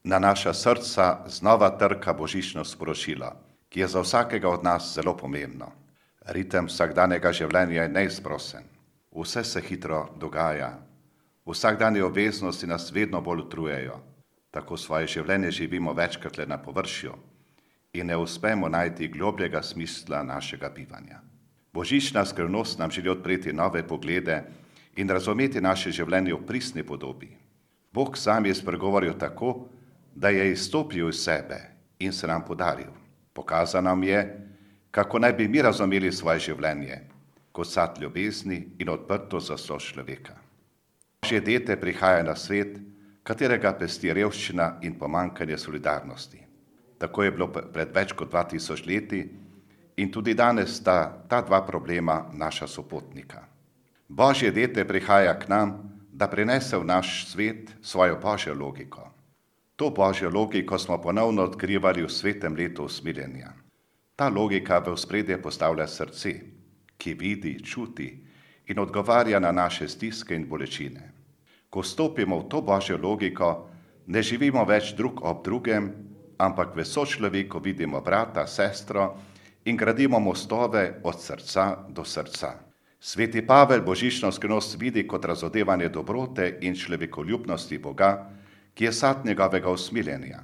Na naša srca znova trka božično sporočilo, ki je za vsakega od nas zelo pomembno. Ritem vsakdanjega življenja je neizprosen. Vse se hitro dogaja. Vsakdanje obveznosti nas vedno bolj utrujajo. Tako svoje življenje živimo večkrat le na površju in ne uspemo najti globljega smisla našega bivanja. Božična skrivnost nam želi odpreti nove poglede in razumeti naše življenje v pristni podobi. Bog sam je spregovoril tako, da je izstopil iz sebe in se nam podaril. Pokazal nam je, kako naj bi mi razumeli svoje življenje, kot sad ljubezni in odprto za sočloveka. Božje dete prihaja na svet, katerega pesti revščina in pomanjkanje solidarnosti. Tako je bilo pred več kot 2000 leti in tudi danes sta ta dva problema naša sopotnika. Božje dete prihaja k nam, da prinese v naš svet svojo božjo logiko. To božjo logiko smo ponovno odkrivali v svetem letu usmiljenja. Ta logika v ospredje postavlja srce, ki vidi, čuti in odgovarja na naše stiske in bolečine. Ko stopimo v to božjo logiko, ne živimo več drug ob drugem, ampak v sočloveku vidimo brata, sestro in gradimo mostove od srca do srca. Sveti Pavel božično skrivnost vidi kot razodevanje dobrote in človekoljubnosti Boga, ki je sad njegovega usmiljenja,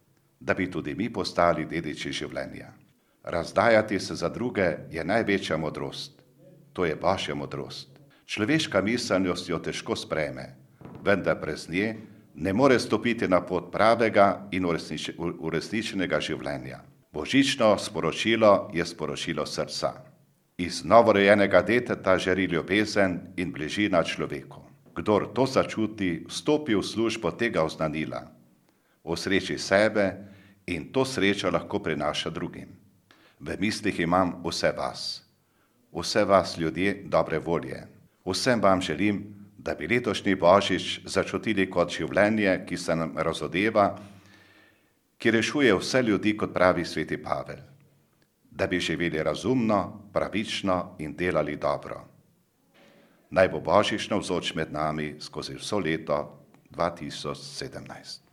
da bi tudi mi postali dediči življenja. Razdajati se za druge je največja modrost. To je božja modrost. Človeška miselnost jo težko sprejme, vendar brez nje ne more stopiti na pot pravega in uresničenega življenja. Božično sporočilo je sporočilo srca. Iz novorojenega deteta žari ljubezen in bližina človeku. Kdor to začuti, vstopi v službo tega oznanila. Osreči sebe in to srečo lahko prinaša drugim. V mislih imam vse vas ljudje dobre volje. Vsem vam želim, da bi letošnji božič začutili kot življenje, ki se nam razodeva, ki rešuje vse ljudi, kot pravi sveti Pavel. Da bi živeli razumno, pravično in delali dobro. Naj bo božič navzoč med nami skozi vso leto 2017.